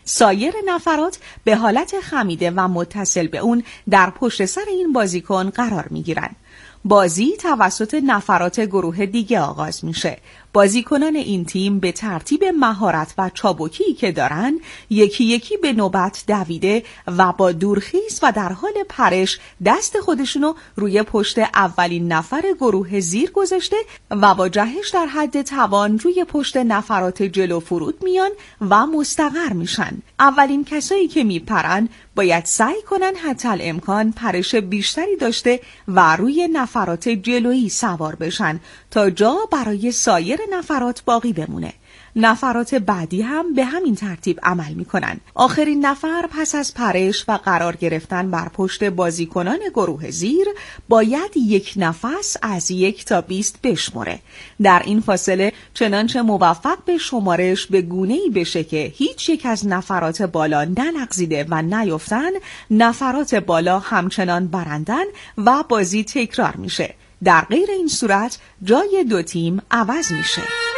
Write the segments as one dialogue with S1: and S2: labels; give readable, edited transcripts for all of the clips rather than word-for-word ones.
S1: سایر نفرات به حالت خمیده و متصل به اون در پشت سر این بازیکن قرار میگیرن. بازی توسط نفرات گروه دیگه آغاز میشه. بازیکنان این تیم به ترتیب مهارت و چابکی که دارن یکی یکی به نوبت دویده و با دورخیز و در حال پرش دست خودشونو روی پشت اولین نفر گروه زیر گذاشته و با جهش در حد توان روی پشت نفرات جلو فرود میان و مستقر میشن. اولین کسایی که میپرن باید سعی کنن حتی الامکان پرش بیشتری داشته و روی نفرات جلویی سوار بشن تا جا برای سایر نفرات باقی بمونه. نفرات بعدی هم به همین ترتیب عمل میکنن. آخرین نفر پس از پرش و قرار گرفتن بر پشت بازیکنان گروه زیر باید یک نفس از 1 تا 20 بشمره. در این فاصله چنانچه موفق به شمارش به گونه‌ای بشه که هیچ یک از نفرات بالا نلغزیده و نیفتن، نفرات بالا همچنان برندن و بازی تکرار میشه. در غیر این صورت جای دو تیم عوض میشه.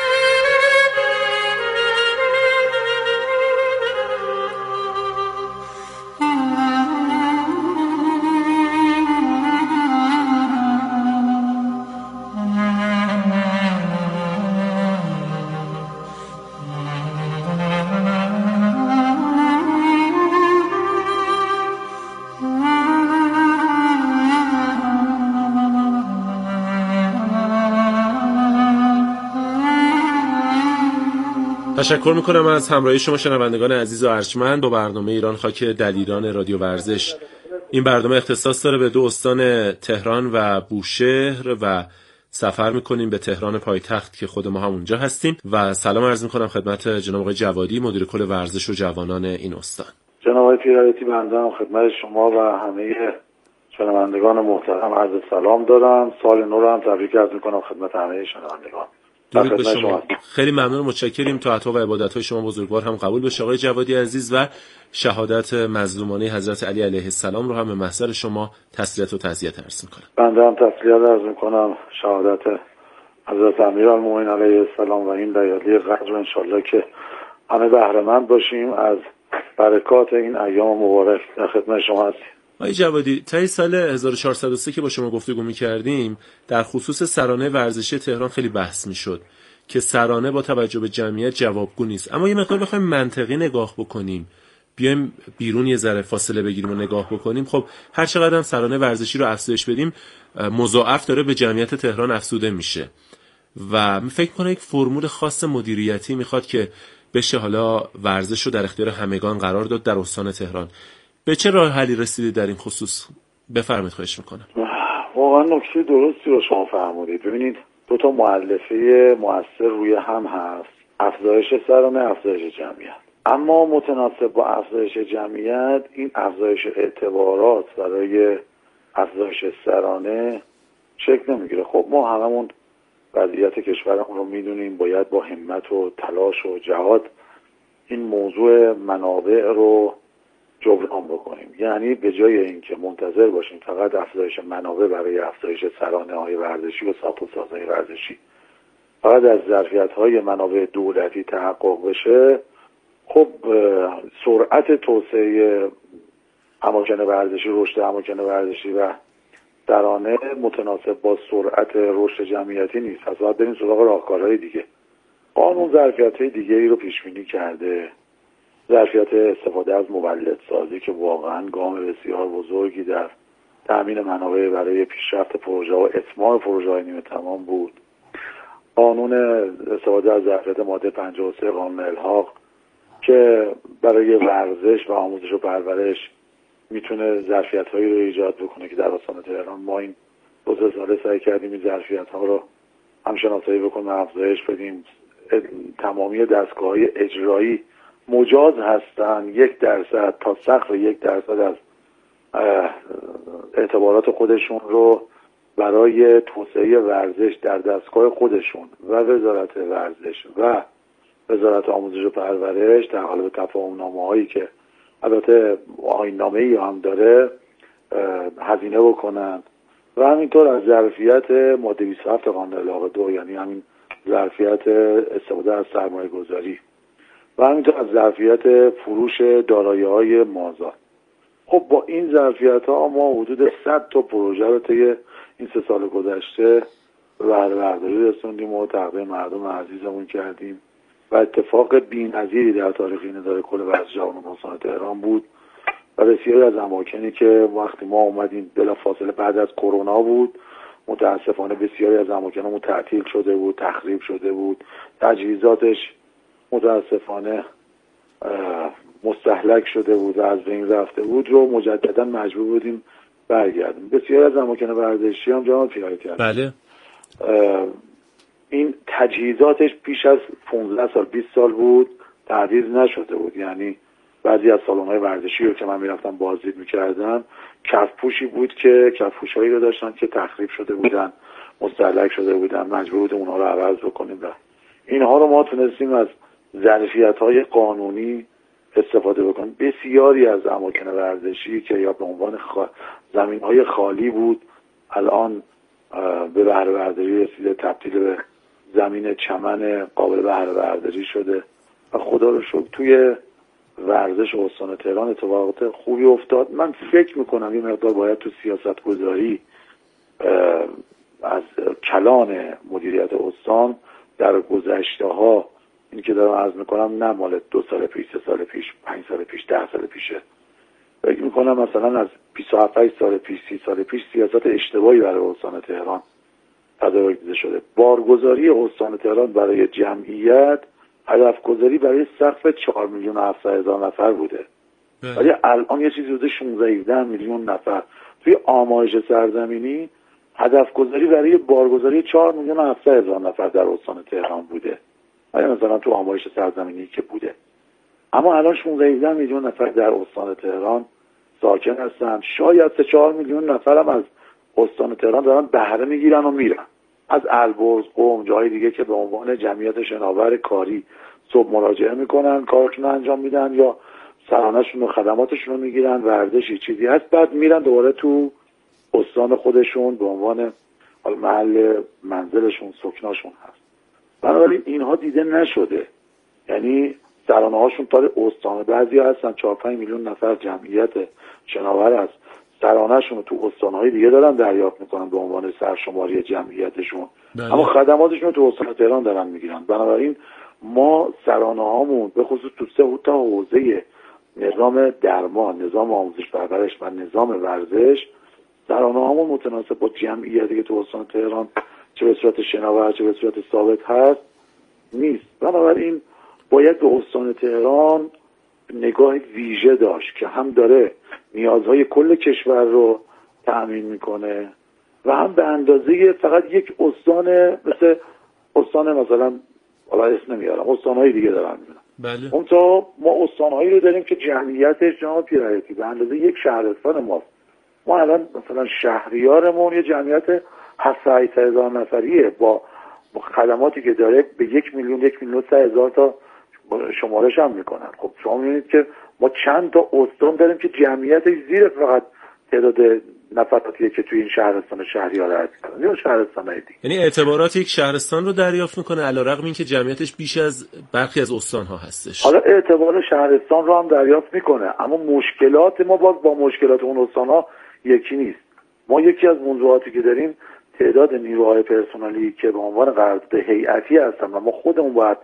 S2: تشکر میکنم از همراهی شما شنوندگان عزیز و ارجمند با برنامه ایران خاک دلیران رادیو ورزش. این برنامه اختصاص داره به 2 استان تهران و بوشهر و سفر میکنیم به تهران پایتخت که خود ما هم اونجا هستیم و سلام عرض میکنم خدمت جناب آقای جوادی، مدیر کل ورزش و جوانان این استان.
S3: جناب آقای پیرایتی، بنده هم خدمت شما و همه شنوندگان محترم عرض سلام دارم. سال نو رو هم تبریک عرض میکنم خدمت همه شنوندگان.
S2: درود به شما. خیلی ممنون و متشکریم. طاعت و عبادت‌های شما بزرگوار هم قبول بشه آقای جوادی عزیز و شهادت مظلومانه حضرت علی علیه السلام رو هم به محضر شما تسلیت و تعزیت عرض می‌کنم.
S3: بنده هم تسلیت عرض می‌کنم شهادت حضرت امیرالمومنین علیه السلام و این لیالی قدر ان شاءالله که همه بهره مند باشیم از برکات این ایام مبارک. در خدمت شما هستیم.
S2: آقای جوادی، طی سال 1403 که با شما گفتگو می‌کردیم در خصوص سرانه ورزشی تهران خیلی بحث می‌شد که سرانه با توجه به جمعیت جوابگو نیست. اما یه مقدار بخوایم منطقی نگاه بکنیم، بیایم بیرون یه ذره فاصله بگیریم و نگاه بکنیم، خب هر چقدر هم سرانه ورزشی رو افزایش بدیم مضاعف داره به جمعیت تهران افزوده میشه و فکر کنم یک فرمول خاص مدیریتی میخواد که بشه حالا ورزش رو در اختیار همگان قرار داد در استان تهران. به چه راه حلی رسیدید در این خصوص؟ بفرمایید خواهش میکنم.
S3: واقعا نکته درستی رو شما فرمودید. ببینید 2 مؤلفه مؤثر روی هم هست: افزایش سرانه، افزایش جمعیت. اما متناسب با افزایش جمعیت این افزایش اعتبارات برای افزایش سرانه شکل نمیگیره. خب ما هممون وضعیت کشورمون رو میدونیم، باید با همت و تلاش و جهاد این موضوع منابع رو جبران بکنیم. یعنی به جای اینکه منتظر باشیم فقط افزایش منابع برای افزایش سرانه‌های ورزشی و ساخت و سازهای ورزشی فقط از ظرفیت‌های منابع دولتی تحقق بشه، خب سرعت توسعه اماکن ورزشی، رشد اماکن ورزشی و سرانه متناسب با سرعت رشد جمعیتی نیست. پس باید بریم سراغ راهکارهای دیگه. قانون ظرفیت‌های دیگه‌ای رو پیش بینی کرده. ظرفیت استفاده از مولدسازی که واقعا گام بسیار بزرگی در تأمین منابع برای پیشرفت پروژه و اتمام پروژه‌های نیمه تمام بود. قانون استفاده از ظرفیت ماده 53 قانون الحاق که برای ورزش و آموزش و پرورش میتونه ظرفیت‌هایی رو ایجاد بکنه که در استان تهران ما این 2 ساله سعی کردیم این ظرفیت‌ها رو هم شناسایی بکنیم و افزایش بدیم. تمامی دستگاه‌های اجرایی مجاز هستن 1% تا سقف 1% از اعتبارات خودشون رو برای توسعه ورزش در دستگاه خودشون و وزارت ورزش و وزارت آموزش و پرورش در قالب تفاهم‌نامه‌هایی که البته آیین‌نامه‌ای هم داره هزینه بکنن و همینطور از ظرفیت ماده 27 قانون الحاق 2، یعنی همین ظرفیت استفاده از سرمایه‌گذاری و همینطور از ظرفیت فروش دارایی‌های مازاد. خب با این ظرفیت‌ها ما حدود 100 تا پروژه رو طی این 3 سال گذشته به بهره برداری رسوندیم و تقدیم مردم عزیزمون کردیم و اتفاق بی‌نظیری در تاریخ این اداره کل ورزش جوان استان تهران بود و بسیاری از اماکنی که وقتی ما اومدیم بلافاصله بعد از کرونا بود، متاسفانه بسیاری از اماکنمون تعطیل شده بود، تخریب شده بود، تجهیزاتش متاسفانه مستهلک شده بود و از بین رفته بود رو مجددا مجبور بودیم برگردیم. بسیاری از اماکن ورزشی هم جناب پیرایتی هست.
S2: بله.
S3: این تجهیزاتش پیش از 15 سال 20 سال بود تعدیل نشده بود. یعنی بعضی از سالن‌های ورزشی رو که من میرفتم بازدید میکردم کفپوشی بود که کفپوشایی رو داشتن که تخریب شده بودن، مستهلک شده بودن، مجبور بودیم اونها رو عوض بکنیم و اینها رو ما تونستیم از ظرفیت‌های قانونی استفاده بکنیم. بسیاری از اماکن ورزشی که یا به عنوان زمین‌های خالی بود الان به بهره برداری رسیده، تبدیل به زمین چمن قابل بهره برداری شده و خدا رو شکر توی ورزش استان تهران اتفاقات خوبی افتاد. من فکر میکنم این مقدار باید تو سیاست گذاری از کلان مدیریت استان در گذشته ها، این که دارم عرض میکنم نه مال 2 سال پیش، 3 سال پیش، 5 سال پیش، 10 سال پیشه، فکر میکنم مثلا از 27 سال پیش، 30 سال پیش سیاست اشتباهی برای استان تهران تدارک دیده شده. بارگذاری استان تهران برای جمعیت هدف گذاری برای سقف 4,700,000 نفر بوده، ولی الان یه چیزی حدود 16 میلیون نفر. توی آمایش سرزمینی هدف گذاری برای بارگذاری 4,700,000 نفر در استان تهران بوده، ولی مثلا تو آمایش سرزمینی که بوده. اما الان 16 میلیون نفر در استان تهران ساکن هستن. شاید 3-4 میلیون نفر هم از استان تهران دارن بهره میگیرن و میرن از البرز، قم، جای دیگه که به عنوان جمعیت شناور کاری صبح مراجعه میکنن، کارشون رو انجام میدن یا سرانه‌شون و خدماتشون رو میگیرن، ورزشی چیزی هست، بعد میرن دوباره تو استان خودشون به عنوان محل منزلشون، سکناشون هست. بنابراین اینها دیده نشده. یعنی سرانه‌هاشون تا استان، بعضی هستن 4-5 میلیون نفر جمعیت شناور است، سرانه‌شون رو تو استان‌های دیگه دارن دریافت میکنن به عنوان سرشماری جمعیتشون.
S2: بله.
S3: اما خدماتشون رو تو استان تهران دارن میگیرن. بنابراین ما سرانه‌هامون به خصوص تو 3 تا حوزه نظام درمان، نظام آموزش پرورش و نظام ورزش، سرانه‌هامون متناسب با جمعیتی که تو استان تهران چه به صورت شناور چه به صورت ثابت هست نیست. بنابراین باید به استان تهران نگاه ویژه داشت که هم داره نیازهای کل کشور رو تأمین میکنه و هم به اندازه فقط یک استان، مثل استان مثلا حالا اسم نمیارم، استانهای دیگه دارن میبینم.
S2: بله.
S3: اون تا ما استانهایی رو داریم که جمعیتش جناب پیرایتی به اندازه یک شهرستان ماست. ما الان مثلا شهریارمون یه جمعیت 700,000 نفریه با خدماتی که داره به 1,100,000 تا شمارش هم میکنن. خب شما میبینید که ما چند تا استان داریم که جمعیتش زیر فقط تعداد نفراتیه که توی این شهرستان شهریار هست یا شهرستان‌های دیگه.
S2: یعنی اعتبارات یک شهرستان رو دریافت میکنه علیرغم اینکه جمعیتش بیش از برخی از استان‌ها هستش.
S3: حالا اعتبار شهرستان رو هم دریافت میکنه، اما مشکلات ما باز با مشکلات اون استان‌ها یکی نیست. ما یکی از موضوعاتی که داریم تعداد نیروهای پرسنلی که به عنوان قرارداد هیئتی هستن و ما خودمون باید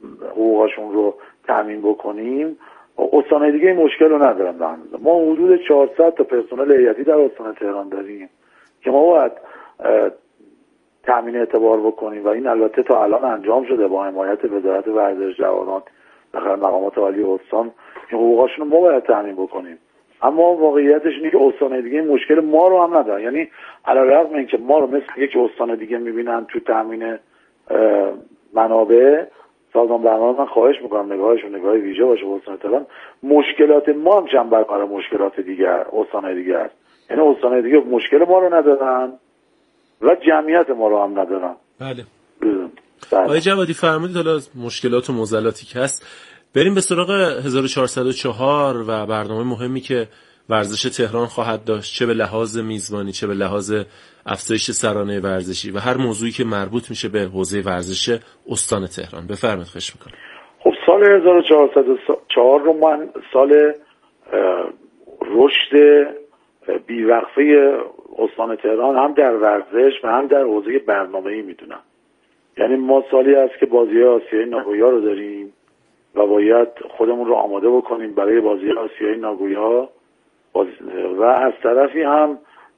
S3: حقوقشون رو تامین بکنیم، استان‌های دیگه این مشکل رو ندارن. به هنوز ما حدود 400 تا پرسنل هیئتی در استان تهران داریم که ما باید تامین اعتبار بکنیم و این البته تا الان انجام شده با حمایت وزارت ورزش جوانان و مقامات عالی استان که حقوقشون رو ما باید تامین بکنیم. اما واقعیتش اینه که استان‌های دیگه این مشکل ما رو هم ندارن. یعنی علیرغم اینکه ما رو مثل یک استان دیگه می‌بینن تو تامین منابع، سازمان برنامه من خواهش میکنم نگاهشون نگاه ویژه باشه به استان تهران. مشکلات ما هم چند برابر مشکلات دیگر استان‌های دیگه است. یعنی استان‌های دیگه مشکل ما رو ندارن و جمعیت ما رو هم ندارن.
S2: بله. آقای جوادی فرمودید حالا مشکلات و معضلاتی که هست بریم به سراغ 1404 و برنامه مهمی که ورزش تهران خواهد داشت، چه به لحاظ میزبانی چه به لحاظ افزایش سرانه ورزشی و هر موضوعی که مربوط میشه به حوزه ورزش استان تهران. بفرمایید. خواهش میکنم.
S3: خب سال 1404 رو من سال رشد بیوقفه استان تهران هم در ورزش و هم در حوزه برنامه‌ای میدونم. یعنی ما سالی است که بازی آسیایی ناگویا رو داریم و باید خودمون رو آماده بکنیم برای بازی آسیایی ناگویا و از طرفی هم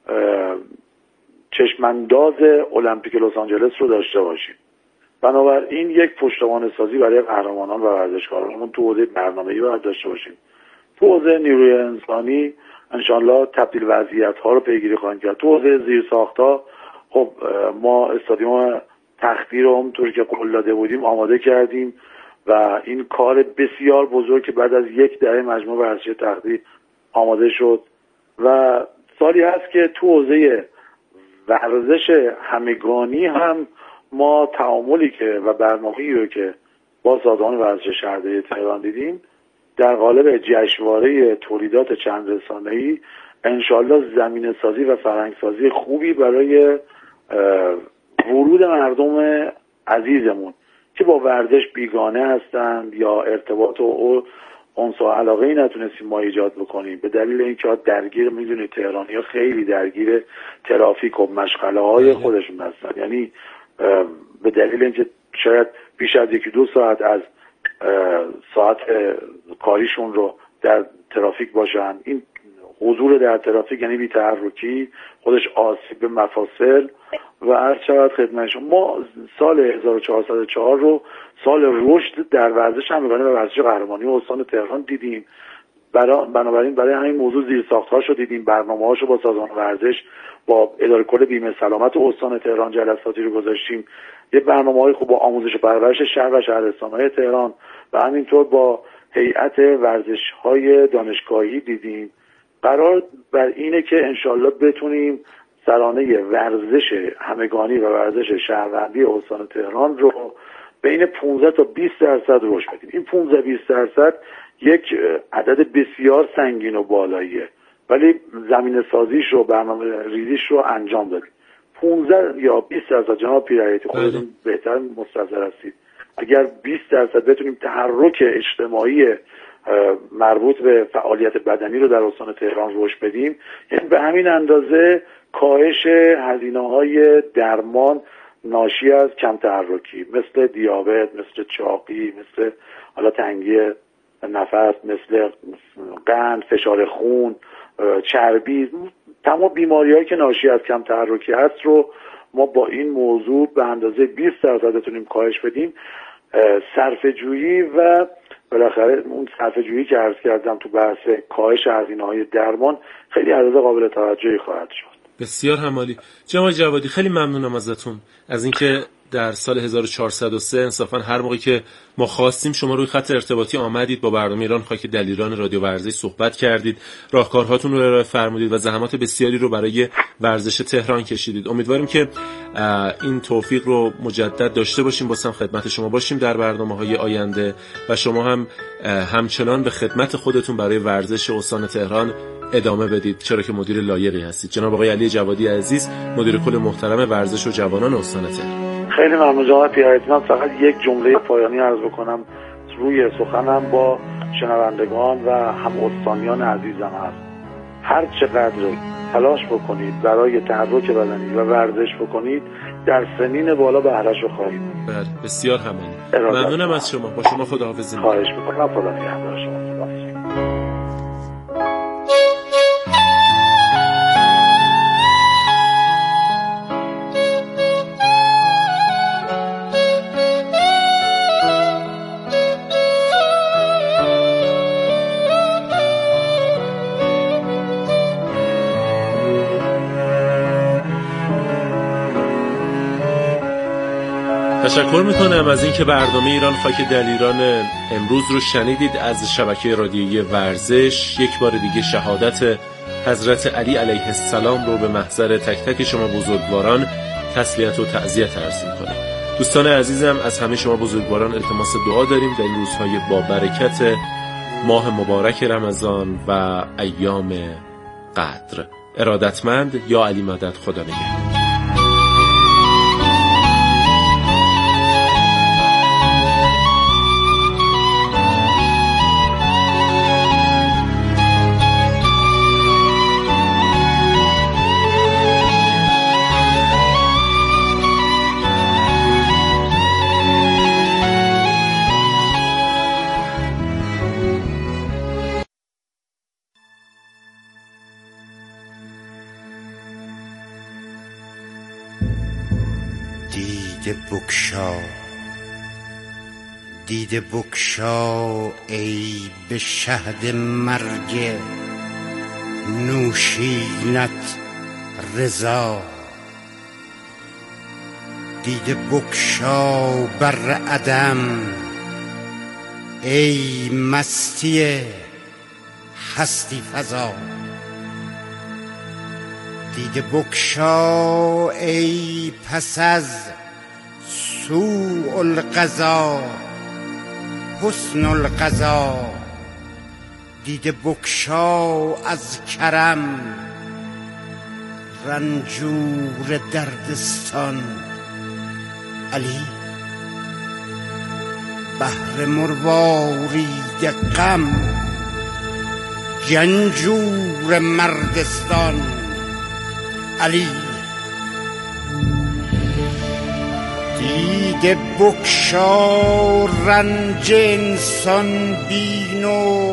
S3: چشمانداز المپیک لس آنجلس رو داشته باشیم. بنابراین یک پشتوانه سازی برای قهرمانان و ورزشکارانمون تو حوزه برنامه‌ای باید داشته باشیم. تو حوزه نیروی انسانی انشالله تبدیل وضعیت ها رو پیگیری خواهیم کرد. تو حوزه زیرساخت‌ها خب ما استادیوم تختی رو همونطوری که قول داده بودیم آماده کردیم و این کار بسیار بزرگ که بعد از یک دهه مجموعه ورزشی تختی آماده شد و سالی هست که تو حوزه ورزش همگانی هم ما تعاملی که و برنامه‌ای رو که با سازمان ورزش شهرداری تهران دیدیم در قالب جشنواره تولیدات چند رسانه‌ای انشالله زمینه سازی و فرهنگ سازی خوبی برای ورود مردم عزیزمون که با ورزش بیگانه هستند یا ارتباط و انس و علاقه‌ای نتونستیم ما ایجاد بکنیم به دلیل اینکه درگیر میدونید تهرانی‌ها خیلی درگیر ترافیک و مشغله‌های خودشون هستن. یعنی به دلیل اینکه شاید بیش از 1-2 ساعت از ساعت کاریشون رو در ترافیک باشن، این حضور در ترافیک یعنی بی‌تحرکی خودش آسیب به مفاصل و عرض شود خدمتشون. ما سال 1404 رو سال رشد در ورزش همگانی و ورزش قهرمانی استان تهران دیدیم. بنابراین برای همین موضوع زیرساخت‌هاش رو دیدیم، برنامه‌هاش رو با سازمان ورزش با اداره کل بیمه سلامت استان تهران جلساتی رو گذاشتیم. یه برنامه‌های خوب با آموزش و پرورش شهر و شهرستان‌های تهران و همینطور با هیئت ورزش‌های دانشگاهی دیدیم. قرار بر اینه که انشالله بتونیم سرانه ورزش همگانی و ورزش شهروندی استان تهران رو بین 15 تا 20% رشد بدیم. این 15-20% یک عدد بسیار سنگین و بالاییه، ولی زمینه سازیش رو برنامه ریزیش رو انجام دادیم. 15 یا 20% جناب پیرایتی خودتون بهتر مستحضر هستید. اگر 20% بتونیم تحرک اجتماعی مربوط به فعالیت بدنی رو در استان تهران رشد بدیم، یعنی به همین اندازه کاهش هزینه‌های درمان ناشی از کم تحرکی مثل دیابت، مثل چاقی، مثل حالا تنگی نفس، مثل قند، فشار خون، چربی، تمام بیماری‌هایی که ناشی از کم تحرکی هست رو ما با این موضوع به اندازه 20% بتونیم کاهش بدیم. صرفه‌جویی و بالاخره اون صرفه‌جویی که عرض کردم تو بحث کاهش هزینه‌های درمان خیلی عدد قابل توجهی خواهد شد.
S2: بسیار همالی. جناب جوادی خیلی ممنونم ازتون از اینکه در سال 1403 انصافا هر موقعی که ما خواستیم شما روی خط ارتباطی آمدید، با برنامه ایران خاک دلیران رادیو ورزش صحبت کردید، راهکارهاتون رو ارائه فرمودید و زحمات بسیاری رو برای ورزش تهران کشیدید. امیدواریم که این توفیق رو مجدد داشته باشیم، بازم خدمت شما باشیم در برنامه‌های آینده و شما هم همچنان به خدمت خودتون برای ورزش استان تهران ادامه بدید، چرا که مدیر لایقی هستید. جناب آقای علی جوادی عزیز، مدیر کل محترم ورزش و جوانان استان تهران.
S3: خیلی ممنون جناب پیرایتی. من فقط یک جمله پایانی عرض بکنم روی سخنم با شنوندگان و هم استانیان عزیزم هست. هر چقدر تلاش بکنید برای تحرک بدنی و ورزش بکنید در سنین بالا بهره‌اش رو خواهید.
S2: بله بسیار همین. ممنونم از شما. با شما خداحافظی.
S3: خواهش می‌کنم. خدا نگهدار شما.
S2: تشکر میکنم از اینکه برنامه ایران خاک دلیران امروز رو شنیدید از شبکه رادیویی ورزش. یک بار دیگه شهادت حضرت علی علیه السلام رو به محضر تک تک شما بزرگواران تسلیت و تعزیت عرض میکنم. دوستان عزیزم، از همه شما بزرگواران التماس دعا داریم در این روزهای با برکت ماه مبارک رمضان و ایام قدر. ارادتمند یا علی مدد. خدا نگهدار.
S4: دیده بگشا ای به شهد مرگ نوشینت رضا. دیده بگشا بر عدم ای مستی هستی فزا. دیده بگشا ای پس از سوء القضا حسن القضا. دیده بگشا از کرم رنجور دردستان. علی بحر مروارید غم جنجور مردستان. علی دیده بگشا رنج انسان بین و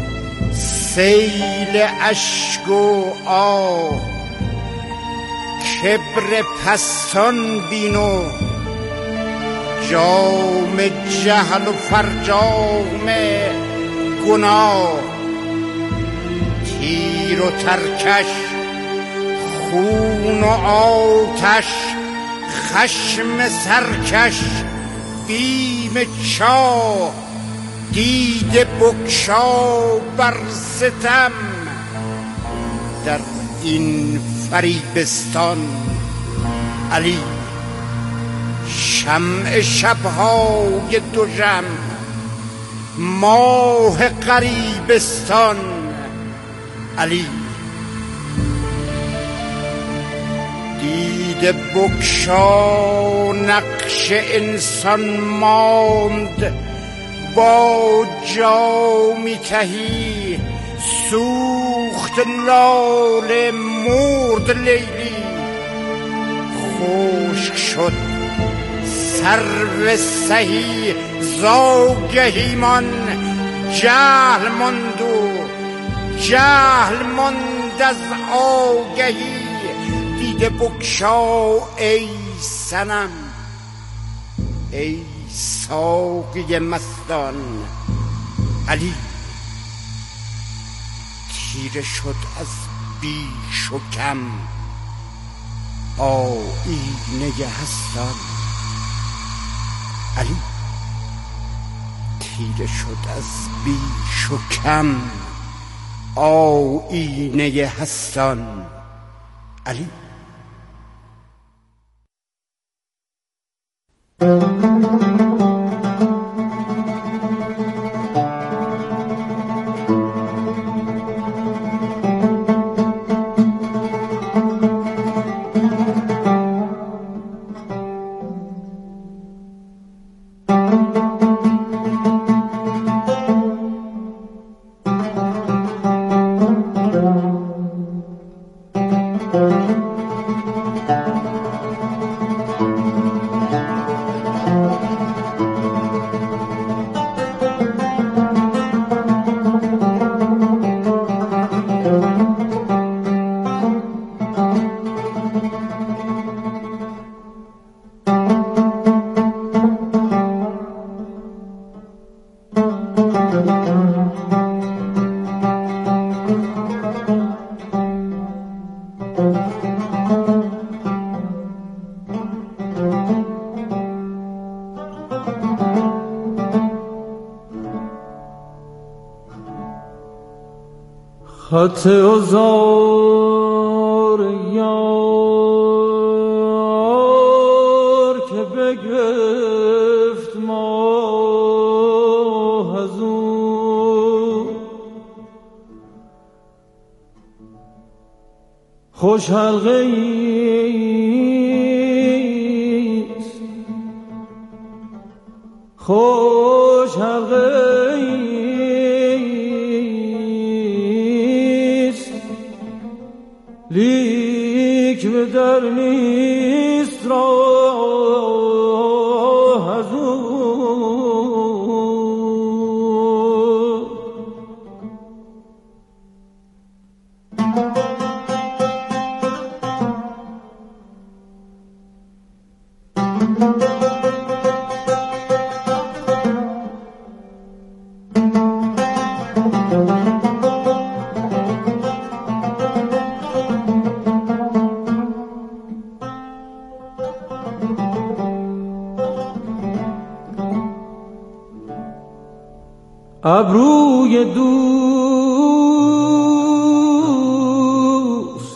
S4: سیل اشک و آه. کبر پستان بین و جام جهل و فرجام گناه. تیر و ترکش خون و آتش خشم سرکش بیم چاه. دیده بگشا بر ستم در این فریبستان. علی شمع شبهای دوژم ماه غریبستان. علی دیده بگشا نقش انسان ماند با جامی تهی سوخت لاله مرد لیلی. خشک شد سرو سهی زاگهیمان جهل ماند و جهل ماند از آگهی. دیده بگشا ای صنم ای ساقی مستان. علی تیره شد از بیش و کم آیینه هستان. علی تیره شد از بیش و کم آیینه هستان. علی
S5: خط عذار یار که بگرفت ماه از او. خوش حلقه ایست خوش حلقه لیک به در نیست راه از او. ابروی دوست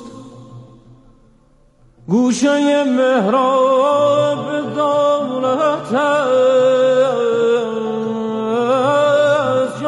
S5: گوشه محراب دولت است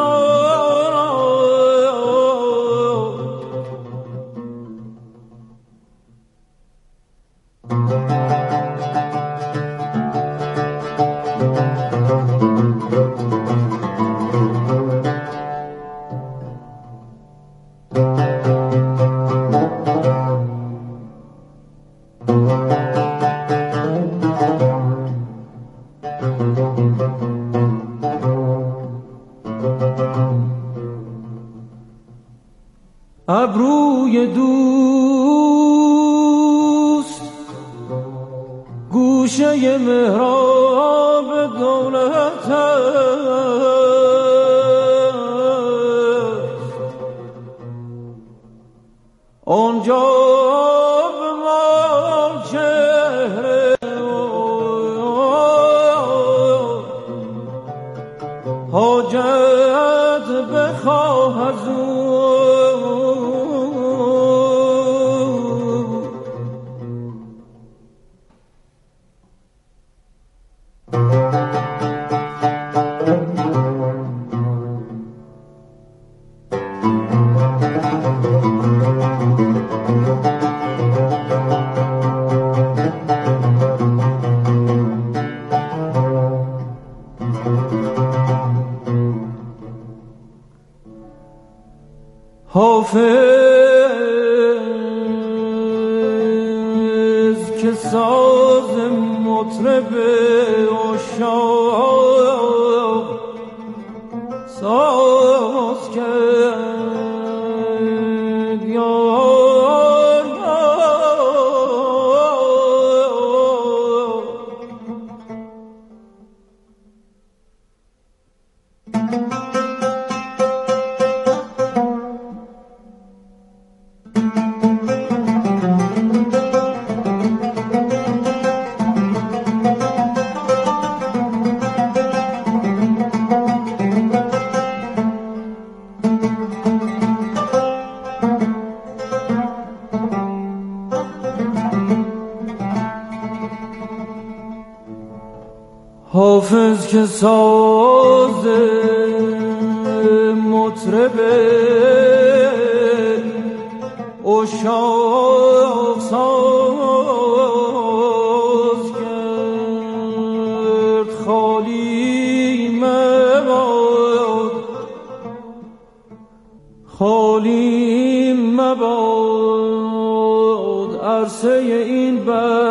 S5: ابروی دوست گوشه محراب دولت است آنجا به ما چهره حاجت بخواه از او حافظ که ساز مطرب عشاق ساز کرد یار حافظ که ساز مطرب عشاق ساز کرد خالی مباد خالی مباد عرصه این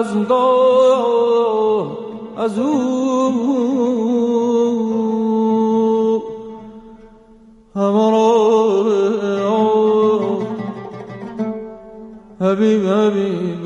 S5: بزمگاه از او حبیب حبیب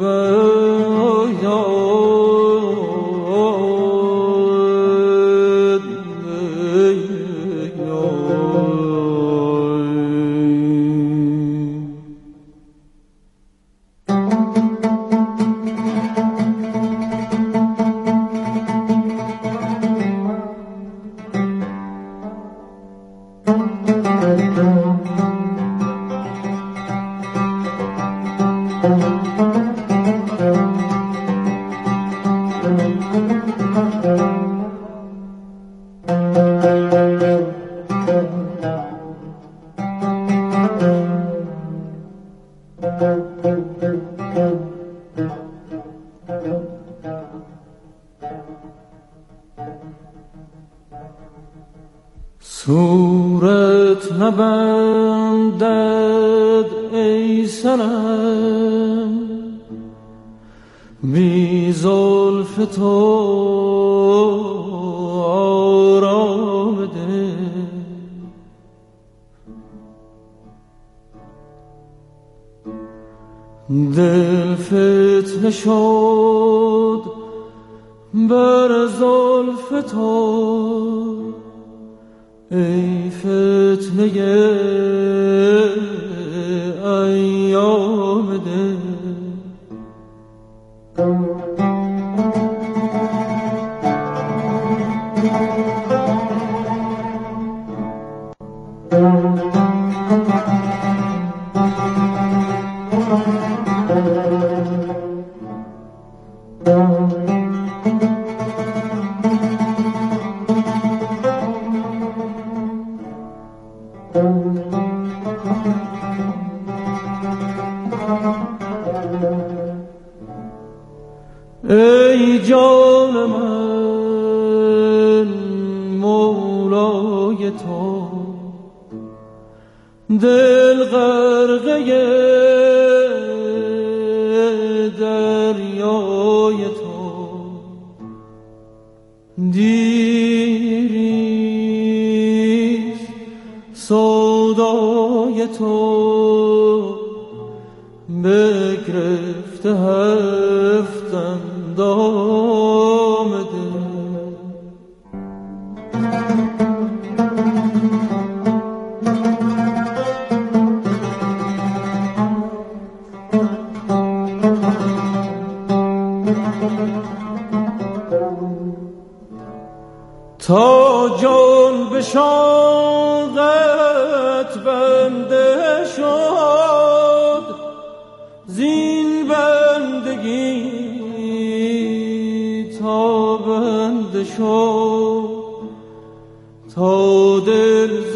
S5: صورت نبندد ای صنم بی زلف تو آرام ده دل فتنه شد بر زلف تو ای فتنه ایام ده ای جان من مولای تو، دل غرقه دریای تو، دیریست سودای تو، بگرفته هفت اندام دل. تا جان به شوقت بنده شد، زین بندگی تا بنده شد، تا دل ز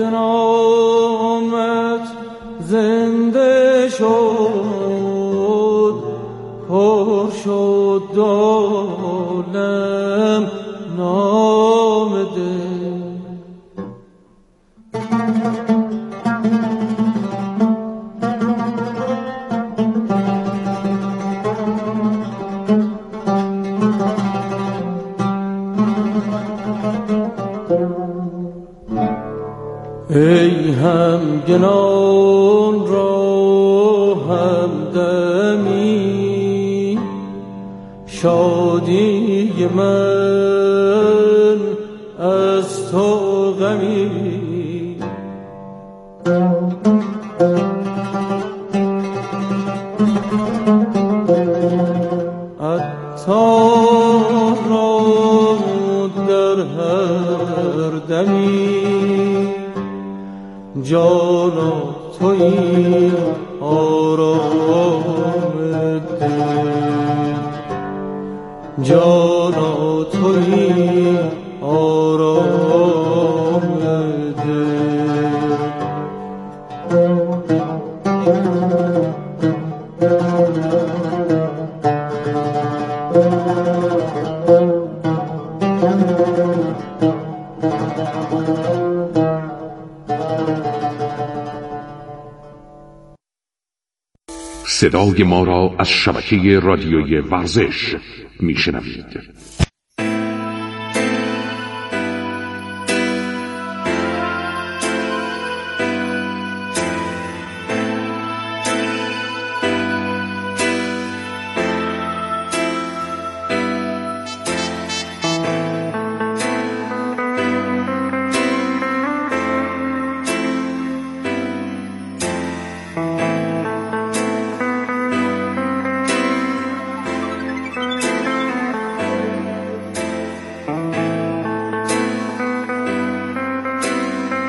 S5: نامت زنده شد، پر شد عالم نام دل. ای همگنان را همدمی، شادی من از تو غمی، عطار را در هر دمی، جانا تویی آرام دل، جانا تویی آرام دل.
S6: صدای ما را از شبکه رادیویی ورزش میشنوید.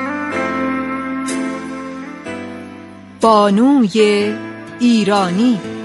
S1: بانوی ایرانی.